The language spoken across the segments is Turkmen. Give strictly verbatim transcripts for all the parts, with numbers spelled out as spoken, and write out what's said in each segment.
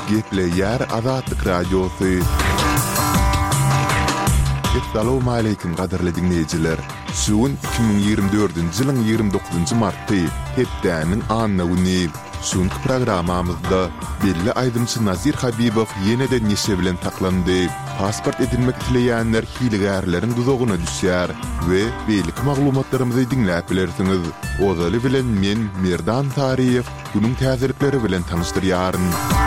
Gepleyer Azatlyk Radiosu. Assalamu alaykum gaderli dinleyijiler. Şuun iki bin ýygrimi dördünji ýylyň ýygrimi dokuzunjy marty hepdäniň anna güni. Şuňky programmamyzda belli aýdymçy Nazir Habibow ýene-de neşe bilen taklandy. Pasport edinmek dileýänler hilegärleriň duzagyna düşýär we beýlik maglumatlarymyzy dinläp bilersiňiz. Ozaly bilen men Merdan Tariýew günüň täzelikleri bilen tanyşdyrýaryn.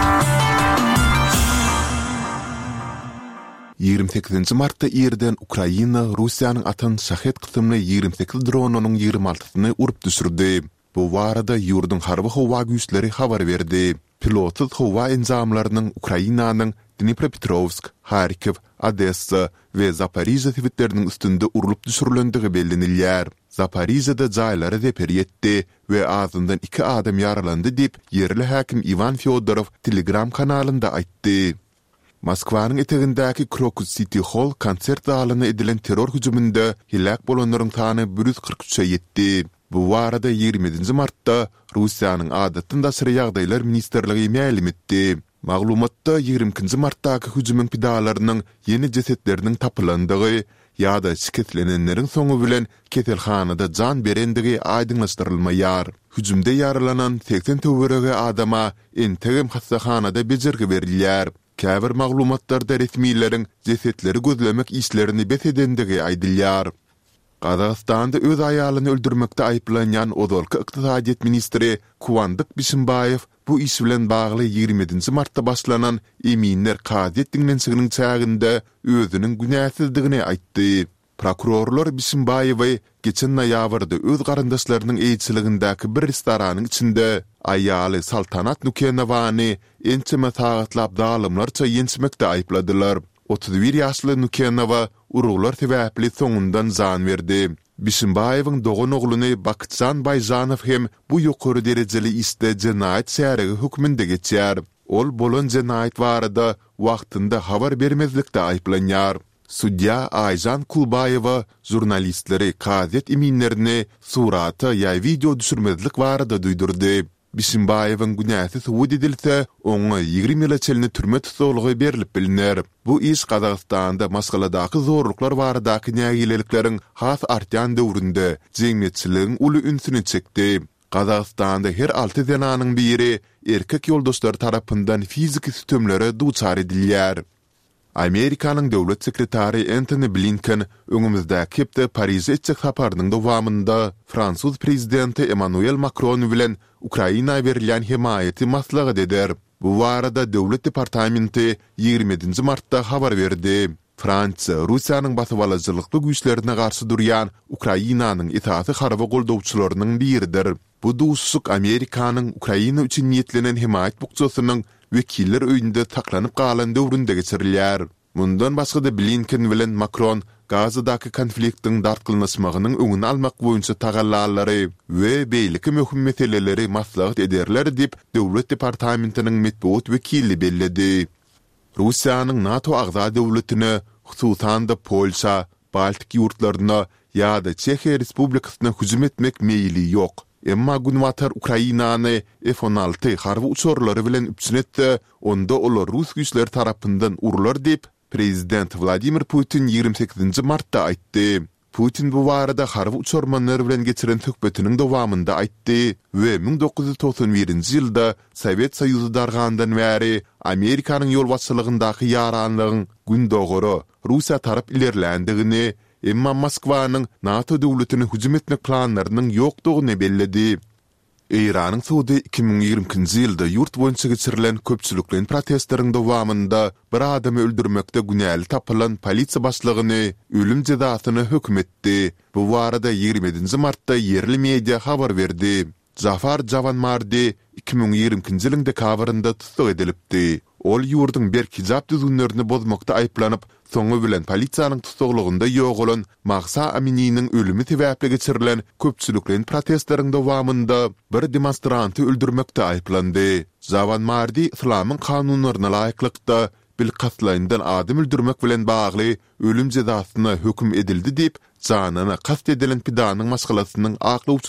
ýygrimi sekizinji martda ýerden Ukraina Russiýanyň atan şahet kysymly ýygrimi sekiz dronunyň ýygrimi altysyny urup düşürdi. Bu barada ýurdun harby howa güýçleri habar berdi. Pilotsuz howa enzamlarynyň Ukrainanyň Dnipropetrovsk, Harkiv, Odessa we Zaporizhia tiwitleriniň üstünde urulyp düşürilendigi bellenilýär. Zaporizhiada jaýlary zeper ýetdi we azyndan iki adam ýaralandy diýip ýerli häkim Ivan Fyodorov Telegram kanalynda aýtdy. Moskwanyň etegindäki Crocus City Hall konsert zalyna edilen terror hüjüminde hilak bolanlaryň sany bir yüz kırk üçe ýetdi. Bu barada ýygrimi martda Russiýanyň adatynda syry ýagdaýlar ministerligi ma'lum etdi. Maglumatda ýygrimi martdaky hüjümüň pidalarynyň ýeni jesetleriniň tapylandygy ýa-da şiketlenenleriň soňu bilen keselhanada jan berendigi aýdyňlaşdyrylmaýar. Hüjümde ýaralanan seksen töwerege adama entegem hastahanada bejirgi berilýär. Käbir maglumatlarda resmiýlerin jesetleri gözlemek işlerini besedendigi aýdylýar. Qazaqstanda öz aýalyny öldürmekde aýplanýan Ozalky ykdysadyýet ministri Kuwandyk Bişimbaýew bu iş bilen bagly ýygrimi martda başlanan eminler kadet dinlensiginiň çäginde özüniň günäsizdigini aýtdy. Prokurorlar Bişimbaýewy geçen noýabrda öz garandaşlarynyň eýçiligindäki bir restoranyň içinde aýaly Saltanat Nukenowany ençeme taýgatlap dalymlarça ýençmekde aýpladylar. otuz bir ýaşly Nukenowa uruglar sebäpli soňundan jan berdi. Bişimbaýewiň dogan ogluny Bakitjan Bayjanow hem bu ýokary derejeli iste jenaýat şäregi hukmynda geçýär. Ol bolan jenaýat barada wagtynda habar bermezlikde aýplanýar. Sudya Ayjan Kulbayewa jurnalistleri kadet eminlerini surata ýa video düşürmezlik barada duýdurdy. Bişimbaýewiň günäsi suwud edilse, oňa ýygrimi ýyl çelini türme tutulgy berilip bilinär. Bu iş Qazaqstanda masgaladaky zorluklar baradaky nägilelikleriň has artýan döwründe jemgyýetçiligiň uly ünsüni çekdi. Qazaqstanda her alty zananyň biri erkek ýoldaşlary tarapyndan fiziki sütömlere duçar edilýär. Amerikanyň döwlet sekretary Antony Blinken öňümüzdäki hepde Paris'e etjek saparynyň dowamında Fransuz prezidenti Emmanuel Macron bilen Ukraina berilýän himaýaty maslahat eder. Bu barada döwlet departamenti ýygrimi martda habar berdi. Fransiýa Russiýanyň basyp alyjylykly güýçlerine garşy durýan Ukrainanyň itaty harby goldawçylarynyň biridir. Bu duşsuk Amerikanyň Ukraina üçin niýetlenen himaýat bukçasynyň wekiller öýünde taklanyp galan döwründe geçirilýär. Mundan başga da Blinken bilen Macron Gazadaky konfliktiň dartgylnaşmagynyň öňüni almak boýunça tagallary we beýleki möhüm meseleleri maslahat ederler diýip döwlet departamentiniň medeniýet wekili belledi. Russiýanyň NATO agza döwletine, hususan da Polşa, Baltik ýurtlaryna ýa-da Çekiýa Respublikasyna hüjüm etmek meýili ýok. Emma günwatar Ukrainany F on alty harby uçurlary bilen üpsünetdi, onda olar Rus güýçleri tarapyndan urular diýip Prezident Vladimir Putin ýygrimi sekizinji martda aýtdy. Putin bu barada harby uçurmanlary bilen geçiren töhbetiniň dowamynda aýtdy we bin dokuz yüz toksan birinji ýylda Sowet Soýuzy dargandan bäri Amerikanyň ýol başçylygyndaki ýaranlygyň gündogary Russiýa tarap ilerlendigini, emma Moskwanyň NATO döwletine hüjüm etmek planlarynyň ýokdugyny belledi. Iranyň Suudi iki bin ýygrimiňji ýylda ýurt boýunça geçirilen köpçüliklen protestlaryň dowamynda bir adamy öldürmekde günäli tapylan polisiýa başlygyny ölüm jazasyna hökm etdi. Bu barada ýygrimi martda yerli media habar berdi. Zafar Javanmardi iki bin ýygrimiňji ýylyň dekabrynda tutsak edilipdi. Ol ýurdun berk hijab düzgünlerini bozmakda aýplanıp, soňu bilen polisiýanyň tutuklygynda ýok bolan Mahsa Amini'niň ölümi sebäpli geçirilen köpçüliklen protestlaryň dowamynda bir demonstranty öldürmekde aýplandy. Javanmardi islamyň kanunlaryna laýyklykda bil katlaýyndan adam öldürmek bilen bagly ölüm jazasyna hökm edildi diýip janyna kast edilen pidanyň maskalasynyň akly